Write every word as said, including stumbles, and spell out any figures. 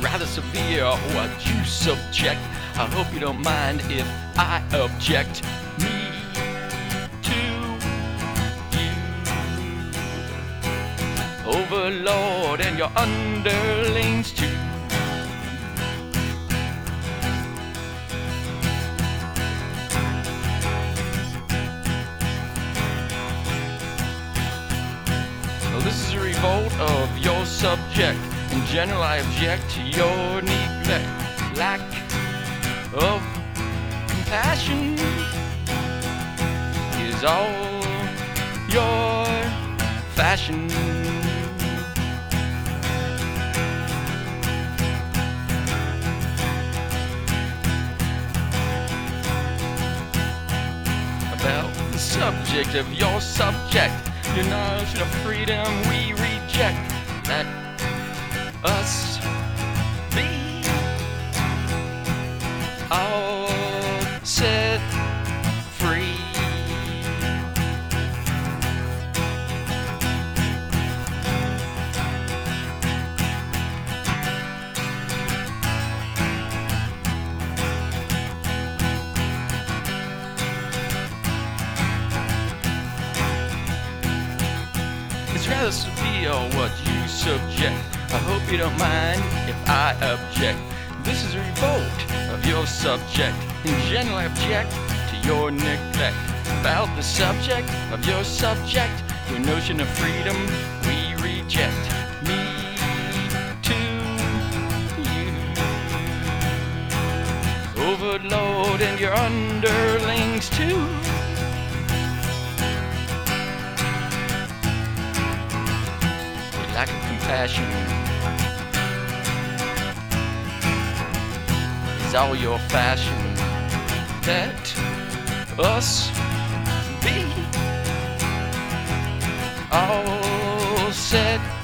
rather severe what you subject. I hope you don't mind if I object me to you, overlord, and your underlings too. Well, this is a revolt of your subject. In general, I object to your neglect, lack of compassion is all your fashion. About the subject of your subject, your notion of freedom we reject. Let us be all set free. It's rather severe what you subject. I hope you don't mind if I object. This is a revolt of your subject. In general, I object to your neglect. About the subject of your subject, your notion of freedom we reject. Me to you, overlord, and your underlings too. Lack of compassion is all your fashion. Let us be all set